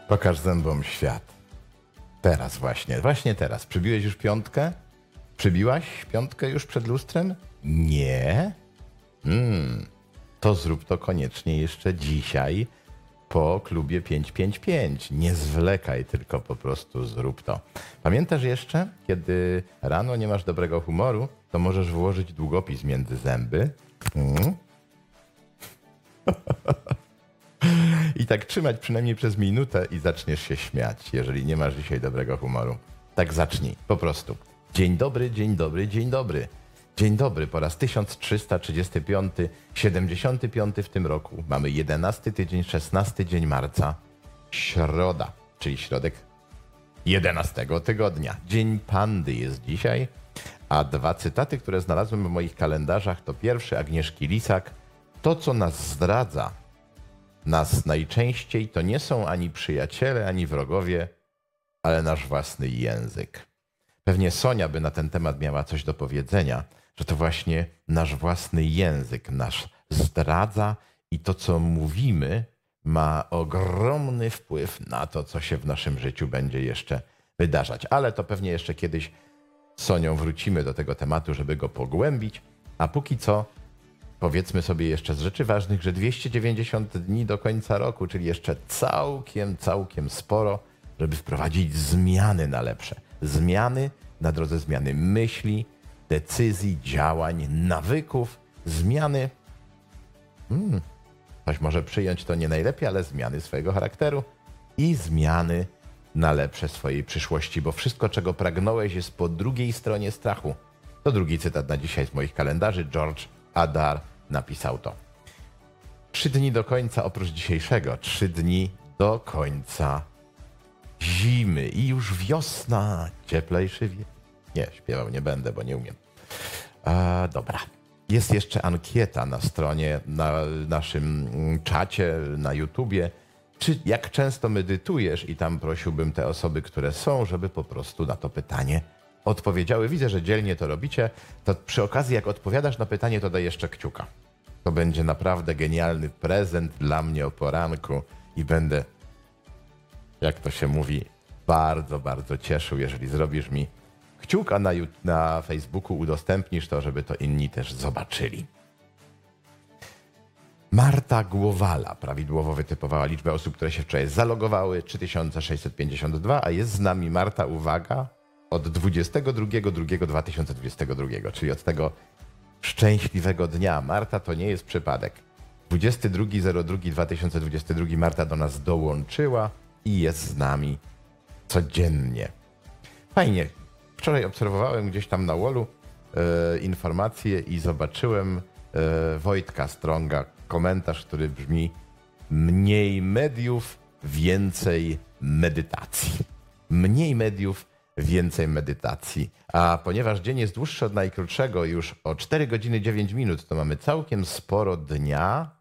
Pokaż zębom świat. Teraz właśnie teraz. Przybiłeś już piątkę? Przybiłaś piątkę już przed lustrem? Nie? To zrób to koniecznie jeszcze dzisiaj po klubie 555. Nie zwlekaj, tylko po prostu zrób to. Pamiętasz jeszcze, kiedy rano nie masz dobrego humoru, to możesz włożyć długopis między zęby. I tak trzymać przynajmniej przez minutę i zaczniesz się śmiać, jeżeli nie masz dzisiaj dobrego humoru. Tak zacznij, po prostu. Dzień dobry, dzień dobry, dzień dobry. Dzień dobry, po raz 1335, 75 w tym roku. Mamy 11 tydzień, 16 dzień marca. Środa, czyli środek 11 tygodnia. Dzień Pandy jest dzisiaj. A dwa cytaty, które znalazłem w moich kalendarzach, to pierwszy Agnieszki Lisak. To, co nas zdradza, nas najczęściej to nie są ani przyjaciele, ani wrogowie, ale nasz własny język. Pewnie Sonia by na ten temat miała coś do powiedzenia, że to właśnie nasz własny język nas zdradza i to, co mówimy, ma ogromny wpływ na to, co się w naszym życiu będzie jeszcze wydarzać. Ale to pewnie jeszcze kiedyś z Sonią wrócimy do tego tematu, żeby go pogłębić, a póki co powiedzmy sobie jeszcze z rzeczy ważnych, że 290 dni do końca roku, czyli jeszcze całkiem sporo, żeby wprowadzić zmiany na lepsze. Zmiany na drodze zmiany myśli, decyzji, działań, nawyków, zmiany. Ktoś może przyjąć to nie najlepiej, ale zmiany swojego charakteru i zmiany na lepsze swojej przyszłości, bo wszystko, czego pragnąłeś, jest po drugiej stronie strachu. To drugi cytat na dzisiaj z moich kalendarzy. George Adar napisał to. 3 dni do końca, oprócz dzisiejszego, 3 dni do końca zimy i już wiosna, cieplejszy Nie, śpiewał nie będę, bo nie umiem. Dobra. Jest jeszcze ankieta na stronie, na naszym czacie, na YouTubie. Jak często medytujesz? I tam prosiłbym te osoby, które są, żeby po prostu na to pytanie odpowiedziały. Widzę, że dzielnie to robicie. To przy okazji, jak odpowiadasz na pytanie, to daj jeszcze kciuka. To będzie naprawdę genialny prezent dla mnie o poranku i będę, jak to się mówi, bardzo cieszył, jeżeli zrobisz mi kciuka na Facebooku, udostępnisz to, żeby to inni też zobaczyli. Marta Głowala prawidłowo wytypowała liczbę osób, które się wczoraj zalogowały, 3652, a jest z nami Marta, uwaga, od 22.02.2022, czyli od tego szczęśliwego dnia. Marta, to nie jest przypadek. 22.02.2022 Marta do nas dołączyła i jest z nami codziennie. Fajnie. Wczoraj obserwowałem gdzieś tam na wallu informacje i zobaczyłem Wojtka Stronga, komentarz, który brzmi: mniej mediów, więcej medytacji. Mniej mediów, więcej medytacji. A ponieważ dzień jest dłuższy od najkrótszego, już o 4 godziny 9 minut, to mamy całkiem sporo dnia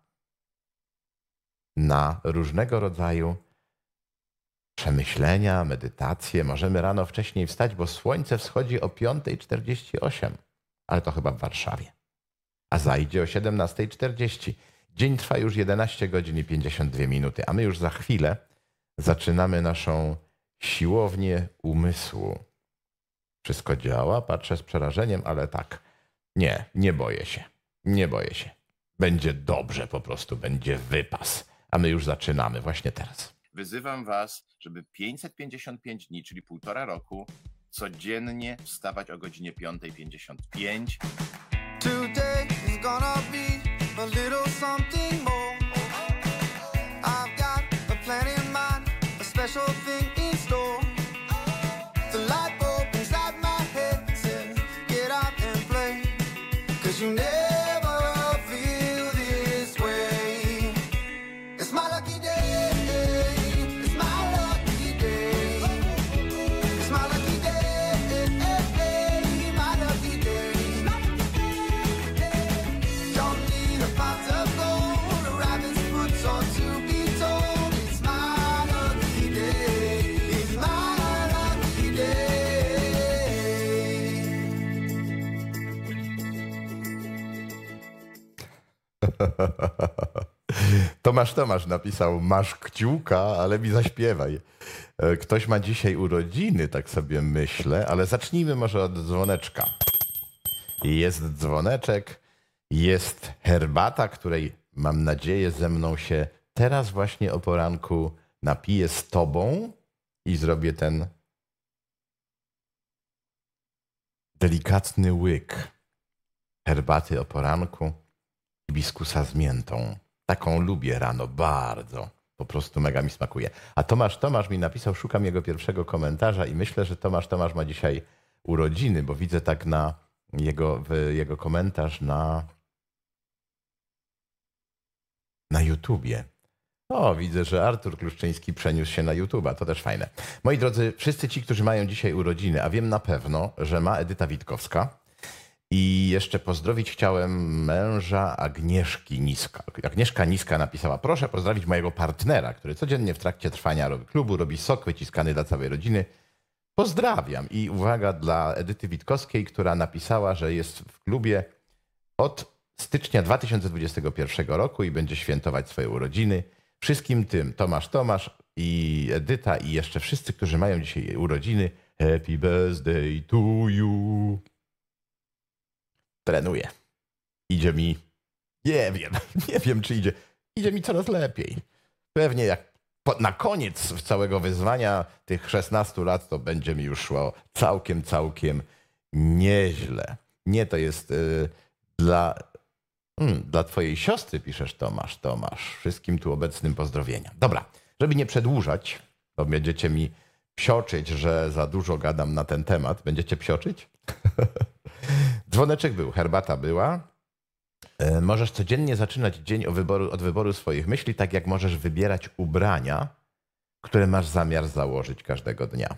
na różnego rodzaju przemyślenia, medytacje. Możemy rano wcześniej wstać, bo słońce wschodzi o 5:48, ale to chyba w Warszawie. A zajdzie o 17:40. Dzień trwa już 11 godzin i 52 minuty, a my już za chwilę zaczynamy naszą siłownię umysłu. Wszystko działa, patrzę z przerażeniem, ale tak. Nie boję się. Nie boję się. Będzie dobrze, po prostu będzie wypas. A my już zaczynamy właśnie teraz. Wyzywam was, żeby 555 dni, czyli 1,5 roku, codziennie wstawać o godzinie 5:55. Today is gonna be a little something more. I've got a plan in mind, a special thing in store. The light bulb inside my head says, get out and play, 'cause you never feel this way. It's my lucky day, it's my lucky day. It's my lucky day, my lucky day. Don't need a pot of gold, a rabbit's foot or to be told. It's my lucky day, it's my lucky day. Tomasz napisał, masz kciuka, ale mi zaśpiewaj. Ktoś ma dzisiaj urodziny, tak sobie myślę, ale zacznijmy może od dzwoneczka. Jest dzwoneczek, jest herbata, której mam nadzieję ze mną się teraz właśnie o poranku napiję z tobą i zrobię ten delikatny łyk herbaty o poranku hibiskusa z miętą. Taką lubię rano bardzo. Po prostu mega mi smakuje. A Tomasz mi napisał, szukam jego pierwszego komentarza i myślę, że Tomasz ma dzisiaj urodziny, bo widzę tak na jego komentarz na YouTubie. O, widzę, że Artur Kluszczyński przeniósł się na YouTube'a. To też fajne. Moi drodzy, wszyscy ci, którzy mają dzisiaj urodziny, a wiem na pewno, że ma Edyta Witkowska. I jeszcze pozdrowić chciałem męża Agnieszki Niska. Agnieszka Niska napisała, proszę pozdrowić mojego partnera, który codziennie w trakcie trwania klubu robi sok wyciskany dla całej rodziny. Pozdrawiam. I uwaga dla Edyty Witkowskiej, która napisała, że jest w klubie od stycznia 2021 roku i będzie świętować swoje urodziny. Wszystkim tym, Tomasz i Edyta i jeszcze wszyscy, którzy mają dzisiaj urodziny, happy birthday to you. Trenuję. Idzie mi, nie wiem czy idzie mi coraz lepiej. Pewnie jak na koniec całego wyzwania tych 16 lat to będzie mi już szło całkiem nieźle. Nie, to jest dla twojej siostry piszesz Tomasz. Wszystkim tu obecnym pozdrowienia. Dobra, żeby nie przedłużać, bo będziecie mi psioczyć, że za dużo gadam na ten temat. Będziecie psioczyć? Dzwoneczek był, herbata była. Możesz codziennie zaczynać dzień od wyboru swoich myśli, tak jak możesz wybierać ubrania, które masz zamiar założyć każdego dnia.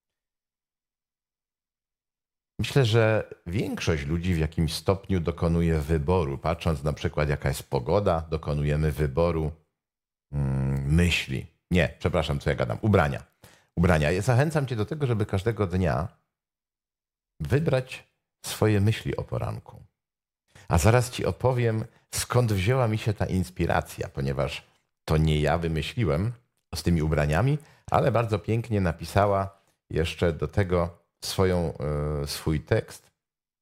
Myślę, że większość ludzi w jakimś stopniu dokonuje wyboru. Patrząc na przykład, jaka jest pogoda, dokonujemy wyboru myśli. Nie, przepraszam, co ja gadam. Ubrania. Ja zachęcam cię do tego, żeby każdego dnia wybrać swoje myśli o poranku. A zaraz ci opowiem, skąd wzięła mi się ta inspiracja, ponieważ to nie ja wymyśliłem z tymi ubraniami, ale bardzo pięknie napisała jeszcze do tego swój tekst.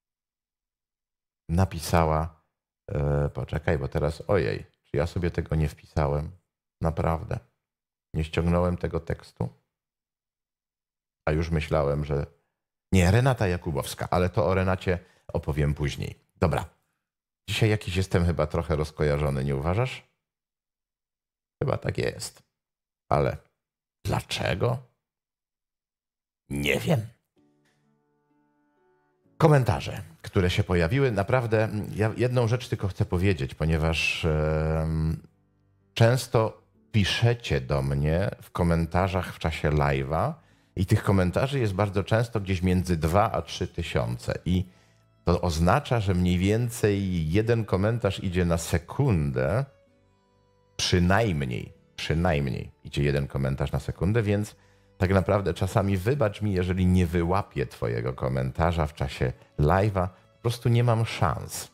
Napisała, poczekaj, bo teraz, ojej, czy ja sobie tego nie wpisałem? Naprawdę. Nie ściągnąłem tego tekstu? A już myślałem, że... Nie, Renata Jakubowska, ale to o Renacie opowiem później. Dobra. Dzisiaj jakiś jestem chyba trochę rozkojarzony, nie uważasz? Chyba tak jest. Ale dlaczego? Nie wiem. Komentarze, które się pojawiły. Naprawdę, ja jedną rzecz tylko chcę powiedzieć, ponieważ często piszecie do mnie w komentarzach w czasie live'a i tych komentarzy jest bardzo często gdzieś między 2 a 3 tysiące. I to oznacza, że mniej więcej jeden komentarz idzie na sekundę, przynajmniej idzie jeden komentarz na sekundę, więc tak naprawdę czasami wybacz mi, jeżeli nie wyłapię twojego komentarza w czasie live'a, po prostu nie mam szans.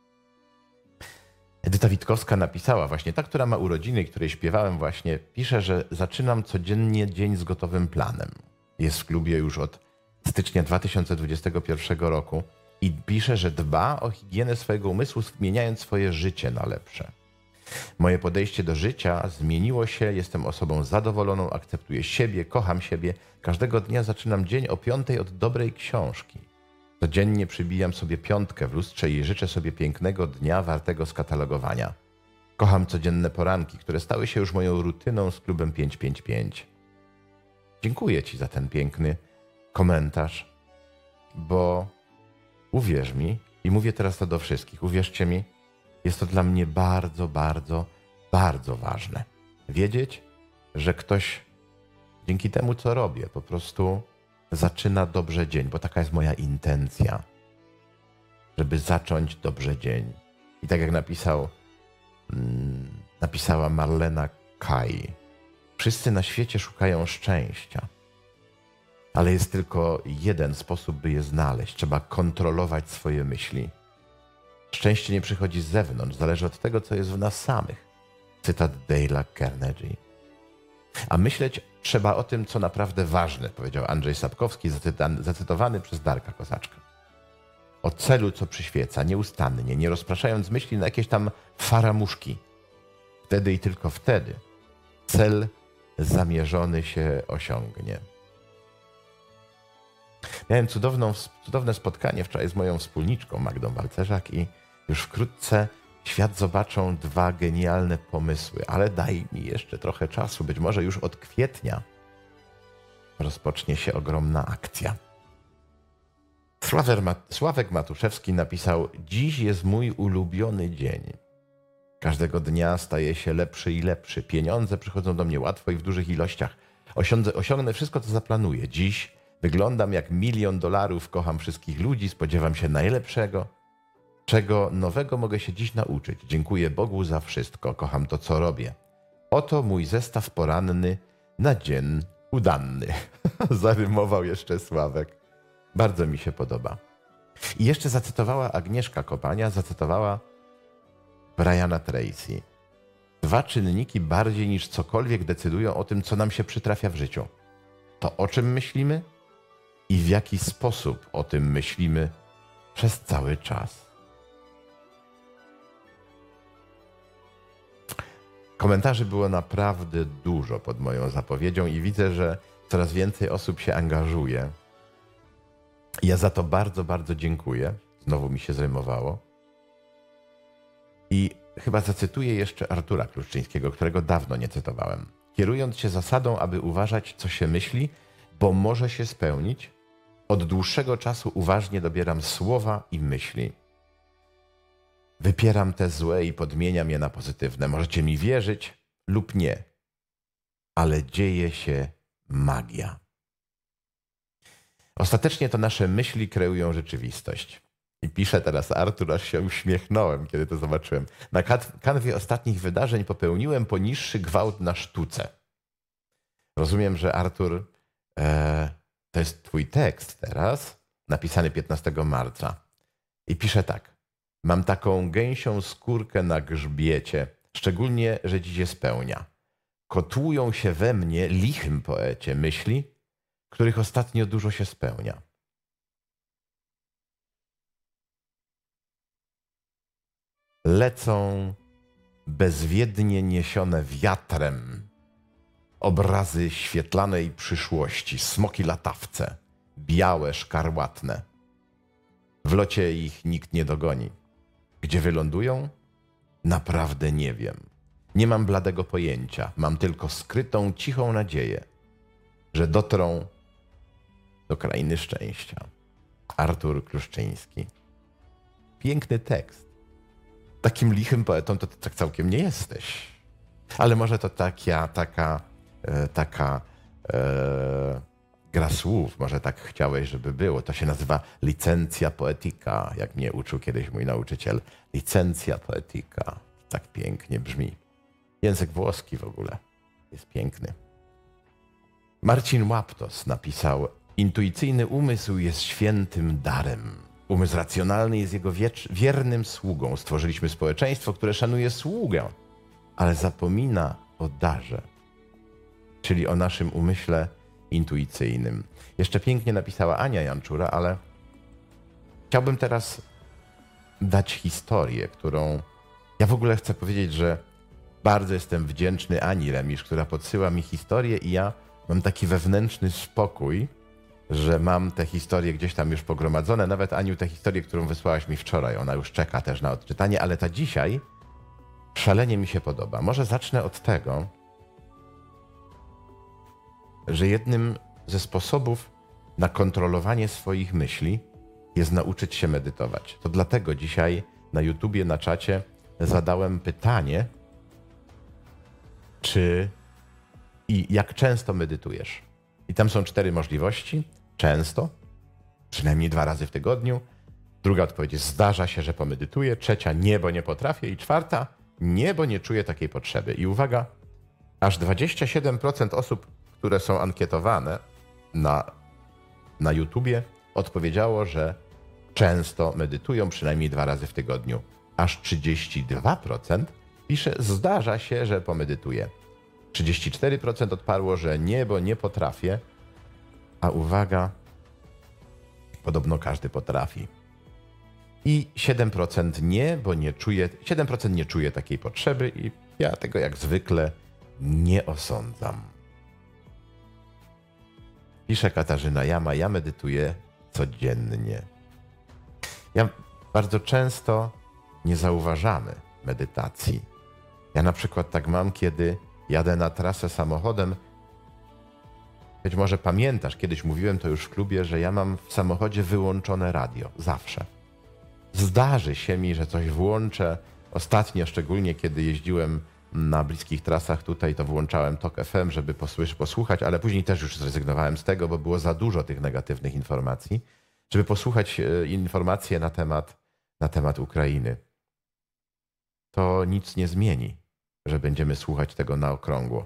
Edyta Witkowska napisała właśnie, ta, która ma urodziny, której śpiewałem właśnie, pisze, że zaczynam codziennie dzień z gotowym planem. Jest w klubie już od stycznia 2021 roku i pisze, że dba o higienę swojego umysłu, zmieniając swoje życie na lepsze. Moje podejście do życia zmieniło się, jestem osobą zadowoloną, akceptuję siebie, kocham siebie. Każdego dnia zaczynam dzień o 5 od dobrej książki. Codziennie przybijam sobie 5 w lustrze i życzę sobie pięknego dnia wartego skatalogowania. Kocham codzienne poranki, które stały się już moją rutyną z klubem 555. Dziękuję ci za ten piękny komentarz, bo uwierz mi, i mówię teraz to do wszystkich, uwierzcie mi, jest to dla mnie bardzo, bardzo, bardzo ważne. Wiedzieć, że ktoś dzięki temu, co robię, po prostu zaczyna dobrze dzień, bo taka jest moja intencja, żeby zacząć dobrze dzień. I tak jak napisała Marlena Kaj, wszyscy na świecie szukają szczęścia, ale jest tylko jeden sposób, by je znaleźć. Trzeba kontrolować swoje myśli. Szczęście nie przychodzi z zewnątrz, zależy od tego, co jest w nas samych. Cytat Dale'a Carnegie. A myśleć trzeba o tym, co naprawdę ważne, powiedział Andrzej Sapkowski, zacytowany przez Darka Kozaczka. O celu, co przyświeca, nieustannie, nie rozpraszając myśli na jakieś tam faramuszki. Wtedy i tylko wtedy cel zamierzony się osiągnie. Miałem cudowne spotkanie wczoraj z moją wspólniczką Magdą Balcerzak i już wkrótce świat zobaczą 2 genialne pomysły, ale daj mi jeszcze trochę czasu. Być może już od kwietnia rozpocznie się ogromna akcja. Sławek Matuszewski napisał: dziś jest mój ulubiony dzień. Każdego dnia staje się lepszy i lepszy. Pieniądze przychodzą do mnie łatwo i w dużych ilościach. Osiągnę wszystko, co zaplanuję. Dziś wyglądam jak $1 000 000, kocham wszystkich ludzi, spodziewam się najlepszego. Czego nowego mogę się dziś nauczyć? Dziękuję Bogu za wszystko, kocham to, co robię. Oto mój zestaw poranny na dzień udany. Zarymował jeszcze Sławek. Bardzo mi się podoba. I jeszcze zacytowała Agnieszka Kopania, zacytowała Briana Tracy. 2 czynniki bardziej niż cokolwiek decydują o tym, co nam się przytrafia w życiu. To, o czym myślimy i w jaki sposób o tym myślimy przez cały czas. Komentarzy było naprawdę dużo pod moją zapowiedzią i widzę, że coraz więcej osób się angażuje. Ja za to bardzo, bardzo dziękuję. Znowu mi się zrymowało. I chyba zacytuję jeszcze Artura Kluszczyńskiego, którego dawno nie cytowałem. Kierując się zasadą, aby uważać, co się myśli, bo może się spełnić, od dłuższego czasu uważnie dobieram słowa i myśli. Wypieram te złe i podmieniam je na pozytywne. Możecie mi wierzyć lub nie, ale dzieje się magia. Ostatecznie to nasze myśli kreują rzeczywistość. I pisze teraz Artur, aż się uśmiechnąłem, kiedy to zobaczyłem. Na kanwie ostatnich wydarzeń popełniłem poniższy gwałt na sztuce. Rozumiem, że Artur, to jest twój tekst teraz, napisany 15 marca. I pisze tak. Mam taką gęsią skórkę na grzbiecie, szczególnie, że dziś je spełnia. Kotłują się we mnie, lichym poecie, myśli, których ostatnio dużo się spełnia. Lecą bezwiednie niesione wiatrem obrazy świetlanej przyszłości, smoki latawce, białe, szkarłatne. W locie ich nikt nie dogoni. Gdzie wylądują? Naprawdę nie wiem. Nie mam bladego pojęcia. Mam tylko skrytą, cichą nadzieję, że dotrą do krainy szczęścia. Artur Kluszczyński. Piękny tekst. Takim lichym poetą to ty tak całkiem nie jesteś. Ale może to taka gra słów. Może tak chciałeś, żeby było. To się nazywa licencja poetica, jak mnie uczył kiedyś mój nauczyciel. Licencja poetica. Tak pięknie brzmi. Język włoski w ogóle jest piękny. Marcin Łaptos napisał: intuicyjny umysł jest świętym darem. Umysł racjonalny jest jego wiernym sługą. Stworzyliśmy społeczeństwo, które szanuje sługę, ale zapomina o darze, czyli o naszym umyśle intuicyjnym. Jeszcze pięknie napisała Ania Janczura, ale chciałbym teraz dać historię, którą ja w ogóle chcę powiedzieć, że bardzo jestem wdzięczny Ani Remisz, która podsyła mi historię i ja mam taki wewnętrzny spokój, że mam te historie gdzieś tam już pogromadzone. Nawet Aniu, tę historię, którą wysłałaś mi wczoraj, ona już czeka też na odczytanie, ale ta dzisiaj szalenie mi się podoba. Może zacznę od tego, że jednym ze sposobów na kontrolowanie swoich myśli jest nauczyć się medytować. To dlatego dzisiaj na YouTubie, na czacie zadałem pytanie, czy i jak często medytujesz. I tam są 4 możliwości. Często, przynajmniej 2 razy w tygodniu. Druga odpowiedź jest: zdarza się, że pomedytuję. Trzecia: nie, bo nie potrafię. I czwarta: nie, bo nie czuję takiej potrzeby. I uwaga, aż 27% osób, które są ankietowane na YouTubie, odpowiedziało, że często medytują, przynajmniej 2 razy w tygodniu. Aż 32% Pisze, zdarza się, że pomedytuję. 34% odparło, że nie, bo nie potrafię. A uwaga, podobno każdy potrafi. I 7% nie, bo nie czuje, 7% nie czuje takiej potrzeby i ja tego jak zwykle nie osądzam. Pisze Katarzyna Jama, ja medytuję codziennie. Bardzo często nie zauważamy medytacji. Ja na przykład tak mam, kiedy jadę na trasę samochodem. Być może pamiętasz, kiedyś mówiłem to już w klubie, że ja mam w samochodzie wyłączone radio. Zawsze. Zdarzy się mi, że coś włączę. Ostatnio, szczególnie kiedy jeździłem na bliskich trasach tutaj, to włączałem TOK FM, żeby posłuchać, ale później też już zrezygnowałem z tego, bo było za dużo tych negatywnych informacji, żeby posłuchać informacje na temat Ukrainy. To nic nie zmieni, że będziemy słuchać tego na okrągło.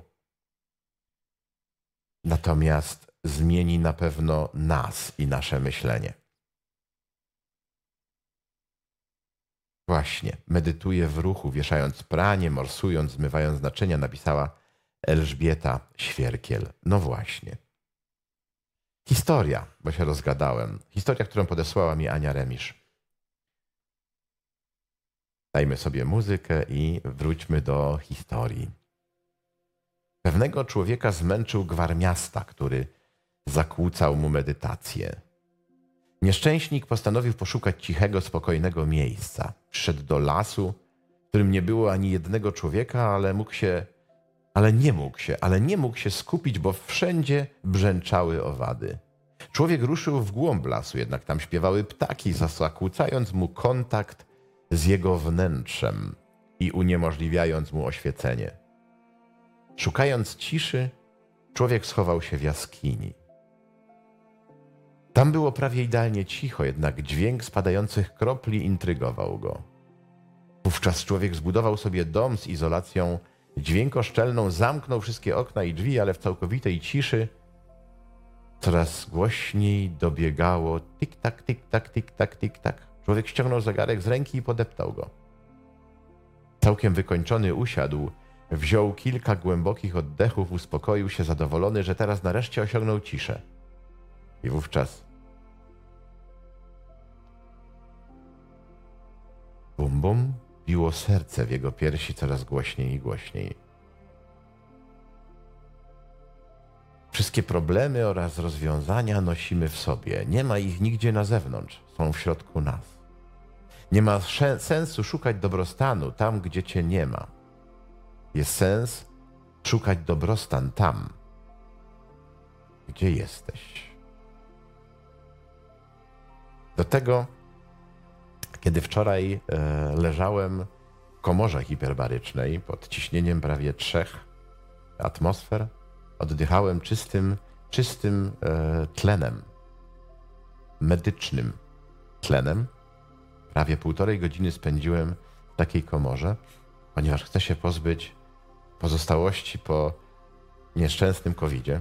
Natomiast zmieni na pewno nas i nasze myślenie. Właśnie, medytuję w ruchu, wieszając pranie, morsując, zmywając naczynia, napisała Elżbieta Świerkiel. No właśnie. Historia, bo się rozgadałem. Historia, którą podesłała mi Ania Remisz. Dajmy sobie muzykę i wróćmy do historii. Pewnego człowieka zmęczył gwar miasta, który zakłócał mu medytację. Nieszczęśnik postanowił poszukać cichego, spokojnego miejsca. Przyszedł do lasu, w którym nie było ani jednego człowieka, ale nie mógł się skupić, bo wszędzie brzęczały owady. Człowiek ruszył w głąb lasu, jednak tam śpiewały ptaki, zakłócając mu kontakt z jego wnętrzem i uniemożliwiając mu oświecenie. Szukając ciszy, człowiek schował się w jaskini. Tam było prawie idealnie cicho, jednak dźwięk spadających kropli intrygował go. Wówczas człowiek zbudował sobie dom z izolacją dźwiękoszczelną, zamknął wszystkie okna i drzwi, ale w całkowitej ciszy coraz głośniej dobiegało tik-tak, tik-tak, tik-tak, tik-tak. Człowiek ściągnął zegarek z ręki i podeptał go. Całkiem wykończony usiadł, wziął kilka głębokich oddechów, uspokoił się zadowolony, że teraz nareszcie osiągnął ciszę. I wówczas bum, bum, biło serce w jego piersi coraz głośniej i głośniej. Wszystkie problemy oraz rozwiązania nosimy w sobie. Nie ma ich nigdzie na zewnątrz, są w środku nas. Nie ma sensu szukać dobrostanu tam, gdzie cię nie ma. Jest sens szukać dobrostan tam, gdzie jesteś. Do tego, kiedy wczoraj leżałem w komorze hiperbarycznej pod ciśnieniem prawie 3 atmosfer, oddychałem czystym tlenem, medycznym tlenem. Prawie 1,5 godziny spędziłem w takiej komorze, ponieważ chcę się pozbyć pozostałości po nieszczęsnym COVID-zie.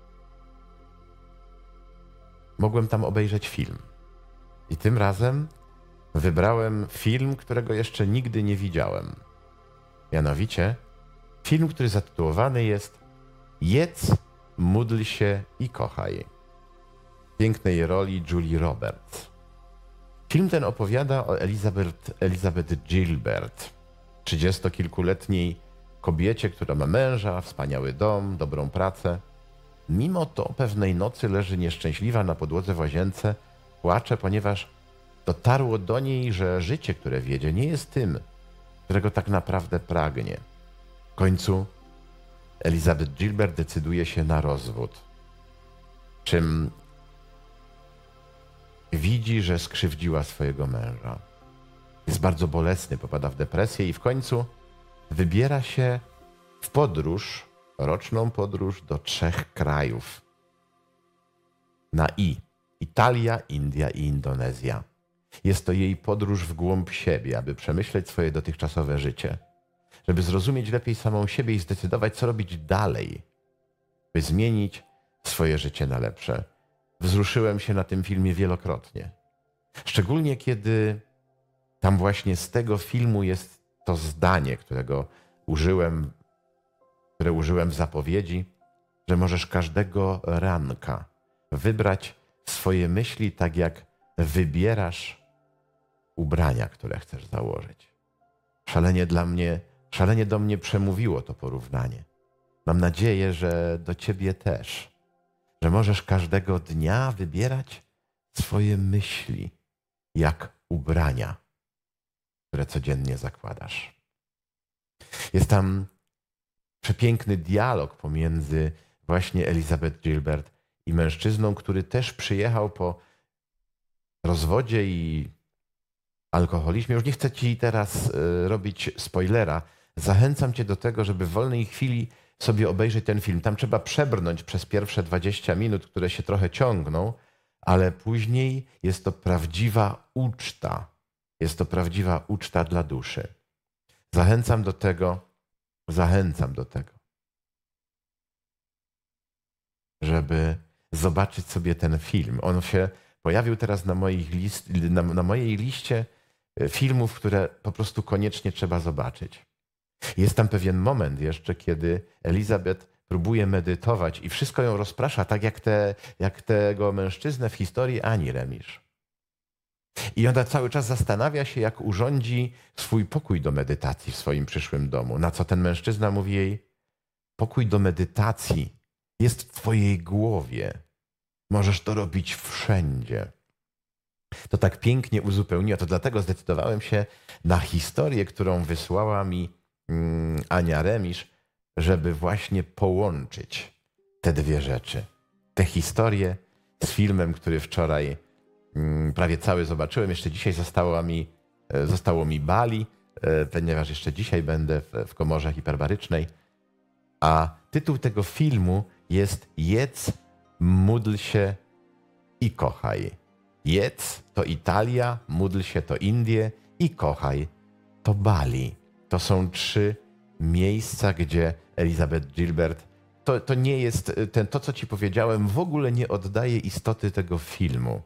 Mogłem tam obejrzeć film. I tym razem wybrałem film, którego jeszcze nigdy nie widziałem. Mianowicie film, który zatytułowany jest Jedz, módl się i kochaj. W pięknej roli Julie Roberts. Film ten opowiada o Elizabeth Gilbert, 30-kilkuletniej kobiecie, która ma męża, wspaniały dom, dobrą pracę. Mimo to pewnej nocy leży nieszczęśliwa na podłodze w łazience, płacze, ponieważ dotarło do niej, że życie, które wiedzie, nie jest tym, którego tak naprawdę pragnie. W końcu Elizabeth Gilbert decyduje się na rozwód, czym widzi, że skrzywdziła swojego męża. Jest bardzo bolesny, popada w depresję i w końcu wybiera się w podróż, roczną podróż do 3 krajów. Na I. Italia, India i Indonezja. Jest to jej podróż w głąb siebie, aby przemyśleć swoje dotychczasowe życie. Żeby zrozumieć lepiej samą siebie i zdecydować, co robić dalej, by zmienić swoje życie na lepsze. Wzruszyłem się na tym filmie wielokrotnie. Szczególnie kiedy tam właśnie z tego filmu jest to zdanie, które użyłem w zapowiedzi, że możesz każdego ranka wybrać swoje myśli tak jak wybierasz ubrania, które chcesz założyć. Szalenie do mnie przemówiło to porównanie. Mam nadzieję, że do ciebie też, że możesz każdego dnia wybierać swoje myśli jak ubrania, które codziennie zakładasz. Jest tam przepiękny dialog pomiędzy właśnie Elizabeth Gilbert i mężczyzną, który też przyjechał po rozwodzie i alkoholizmie. Już nie chcę ci teraz robić spoilera. Zachęcam cię do tego, żeby w wolnej chwili sobie obejrzeć ten film. Tam trzeba przebrnąć przez pierwsze 20 minut, które się trochę ciągną, ale później jest to prawdziwa uczta. Jest to prawdziwa uczta dla duszy. Zachęcam do tego, żeby zobaczyć sobie ten film. On się pojawił teraz na mojej liście filmów, które po prostu koniecznie trzeba zobaczyć. Jest tam pewien moment jeszcze, kiedy Elizabeth próbuje medytować i wszystko ją rozprasza, tak jak tego mężczyznę w historii Ani Remisz. I ona cały czas zastanawia się, jak urządzi swój pokój do medytacji w swoim przyszłym domu. Na co ten mężczyzna mówi jej: pokój do medytacji jest w twojej głowie. Możesz to robić wszędzie. To tak pięknie uzupełniło. To dlatego zdecydowałem się na historię, którą wysłała mi Ania Remisz, żeby właśnie połączyć te dwie rzeczy. Tę historię z filmem, który wczoraj prawie cały zobaczyłem. Jeszcze dzisiaj zostało mi Bali, ponieważ jeszcze dzisiaj będę w komorze hiperbarycznej. A tytuł tego filmu jest Jedz, módl się i kochaj. Jedz to Italia, módl się to Indie i kochaj to Bali. To są 3 miejsca, gdzie Elizabeth Gilbert, to nie jest, to co ci powiedziałem, w ogóle nie oddaje istoty tego filmu.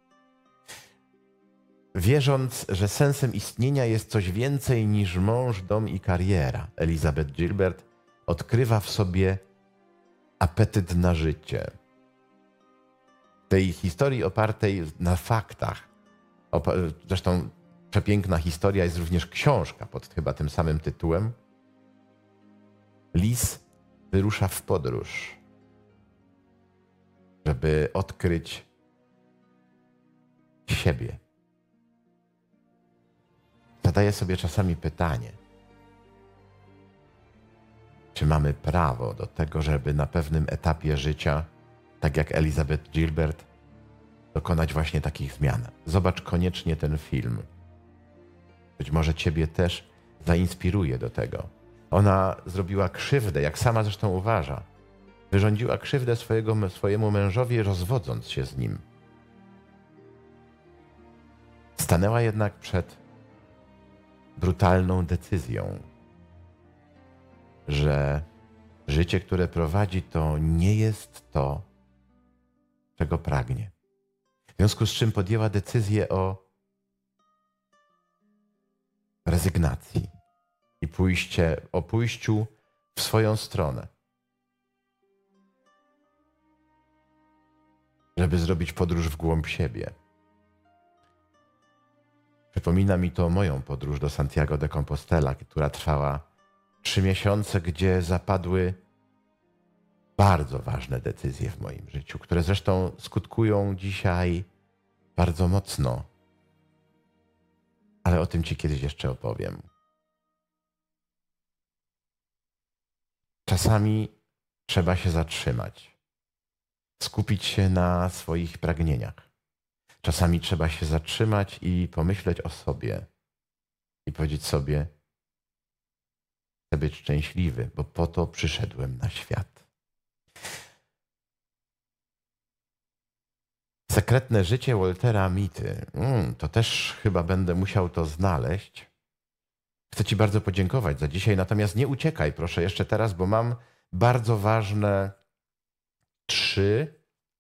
Wierząc, że sensem istnienia jest coś więcej niż mąż, dom i kariera, Elizabeth Gilbert odkrywa w sobie apetyt na życie. W tej historii opartej na faktach, zresztą przepiękna historia, jest również książka pod chyba tym samym tytułem. Lis wyrusza w podróż, żeby odkryć siebie. Zadaję sobie czasami pytanie, czy mamy prawo do tego, żeby na pewnym etapie życia, tak jak Elizabeth Gilbert, dokonać właśnie takich zmian. Zobacz koniecznie ten film. Być może ciebie też zainspiruje do tego. Ona zrobiła krzywdę, jak sama zresztą uważa. Wyrządziła krzywdę swojemu mężowi, rozwodząc się z nim. Stanęła jednak przed brutalną decyzją, że życie, które prowadzi, to nie jest to, czego pragnie. W związku z czym podjęła decyzję o rezygnacji i pójściu w swoją stronę, żeby zrobić podróż w głąb siebie. Przypomina mi to moją podróż do Santiago de Compostela, która trwała 3 miesiące, gdzie zapadły bardzo ważne decyzje w moim życiu, które zresztą skutkują dzisiaj bardzo mocno. Ale o tym ci kiedyś jeszcze opowiem. Czasami trzeba się zatrzymać, skupić się na swoich pragnieniach. Czasami trzeba się zatrzymać i pomyśleć o sobie i powiedzieć sobie: chcę być szczęśliwy, bo po to przyszedłem na świat. Sekretne życie Waltera Mitty. To też chyba będę musiał to znaleźć. Chcę ci bardzo podziękować za dzisiaj, natomiast nie uciekaj proszę jeszcze teraz, bo mam bardzo ważne 3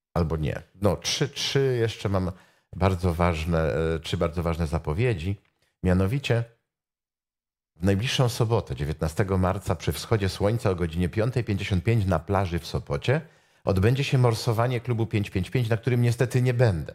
jeszcze mam bardzo ważne zapowiedzi. Mianowicie W najbliższą sobotę, 19 marca, przy wschodzie słońca o godzinie 5:55 na plaży w Sopocie odbędzie się morsowanie klubu 555, na którym niestety nie będę.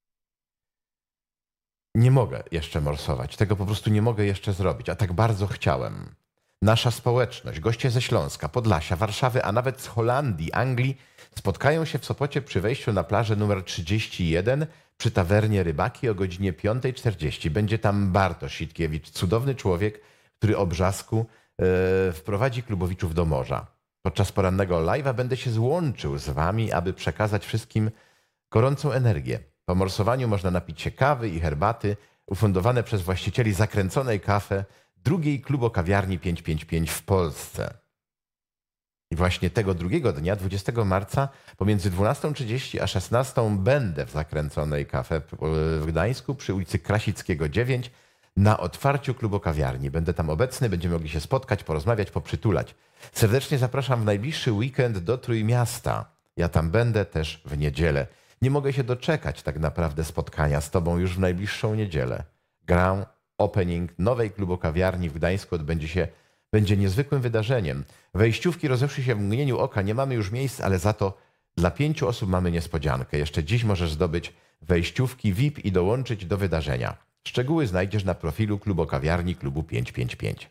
Nie mogę jeszcze morsować, tego po prostu nie mogę jeszcze zrobić, a tak bardzo chciałem. Nasza społeczność, goście ze Śląska, Podlasia, Warszawy, a nawet z Holandii, Anglii spotkają się w Sopocie przy wejściu na plażę numer 31 przy tawernie Rybaki o godzinie 5:40. Będzie tam Bartosz Sitkiewicz, cudowny człowiek, który o brzasku wprowadzi klubowiczów do morza. Podczas porannego live'a będę się złączył z wami, aby przekazać wszystkim gorącą energię. Po morsowaniu można napić się kawy i herbaty ufundowane przez właścicieli Zakręconej Cafe, drugiej klubokawiarni 555 w Polsce. I właśnie tego drugiego dnia, 20 marca, pomiędzy 12:30 a 16:00 będę w Zakręconej Cafe w Gdańsku przy ulicy Krasickiego 9 na otwarciu klubokawiarni. Będę tam obecny, będziemy mogli się spotkać, porozmawiać, poprzytulać. Serdecznie zapraszam w najbliższy weekend do Trójmiasta. Ja tam będę też w niedzielę. Nie mogę się doczekać tak naprawdę spotkania z tobą już w najbliższą niedzielę. Grand opening nowej klubokawiarni w Gdańsku będzie niezwykłym wydarzeniem. Wejściówki rozeszły się w mgnieniu oka, nie mamy już miejsc, ale za to dla 5 osób mamy niespodziankę. Jeszcze dziś możesz zdobyć wejściówki VIP i dołączyć do wydarzenia. Szczegóły znajdziesz na profilu klubokawiarni klubu 555.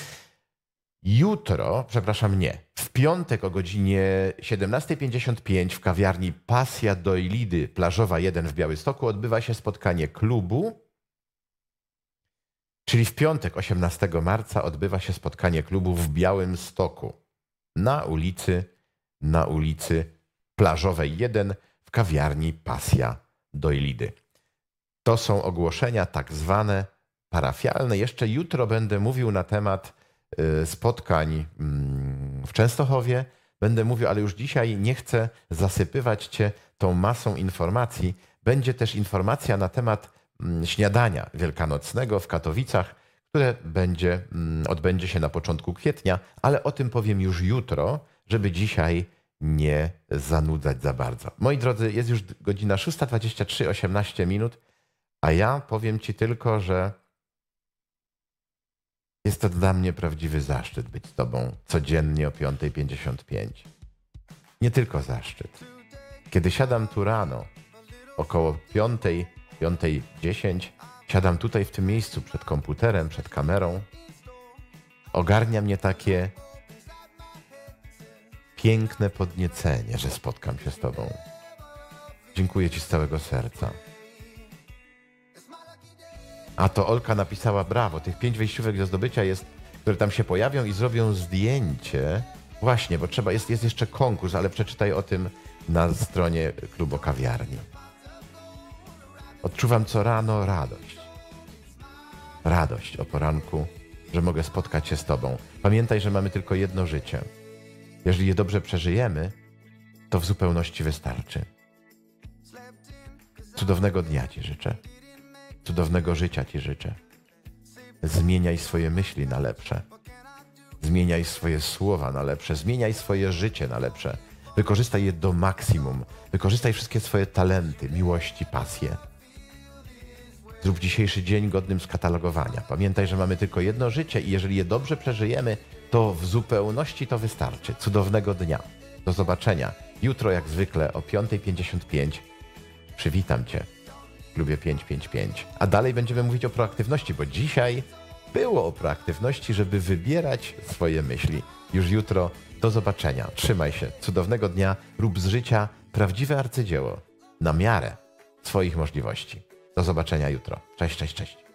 Jutro, w piątek o godzinie 17:55 w kawiarni Pasja do Ilidy, Plażowa 1 w Białymstoku odbywa się spotkanie klubu, czyli w piątek 18 marca odbywa się spotkanie klubu w Białymstoku na ulicy Plażowej 1 w kawiarni Pasja do Ilidy. To są ogłoszenia tak zwane parafialne. Jeszcze jutro będę mówił na temat spotkań w Częstochowie. Będę mówił, ale już dzisiaj nie chcę zasypywać cię tą masą informacji. Będzie też informacja na temat śniadania wielkanocnego w Katowicach, które odbędzie się na początku kwietnia, ale o tym powiem już jutro, żeby dzisiaj nie zanudzać za bardzo. Moi drodzy, jest już godzina 6:23, 18 minut, a ja powiem ci tylko, że jest to dla mnie prawdziwy zaszczyt być z tobą codziennie o 5:55. Nie tylko zaszczyt. Kiedy siadam tu rano, około 5:10, siadam tutaj w tym miejscu przed komputerem, przed kamerą, ogarnia mnie takie piękne podniecenie, że spotkam się z tobą. Dziękuję ci z całego serca. A to Olka napisała brawo, tych 5 wejściówek do zdobycia jest, które tam się pojawią i zrobią zdjęcie. Właśnie, bo jest jeszcze konkurs, ale przeczytaj o tym na stronie klubokawiarni. Odczuwam co rano radość. Radość o poranku, że mogę spotkać się z tobą. Pamiętaj, że mamy tylko jedno życie. Jeżeli je dobrze przeżyjemy, to w zupełności wystarczy. Cudownego dnia ci życzę. Cudownego życia ci życzę. Zmieniaj swoje myśli na lepsze. Zmieniaj swoje słowa na lepsze. Zmieniaj swoje życie na lepsze. Wykorzystaj je do maksimum. Wykorzystaj wszystkie swoje talenty, miłości, pasje. Zrób dzisiejszy dzień godnym skatalogowania. Pamiętaj, że mamy tylko jedno życie i jeżeli je dobrze przeżyjemy, to w zupełności to wystarczy. Cudownego dnia. Do zobaczenia. Jutro jak zwykle o 5:55 przywitam cię w klubie 555. A dalej będziemy mówić o proaktywności, bo dzisiaj było o proaktywności, żeby wybierać swoje myśli. Już jutro do zobaczenia. Trzymaj się. Cudownego dnia. Rób z życia prawdziwe arcydzieło na miarę swoich możliwości. Do zobaczenia jutro. Cześć, cześć, cześć.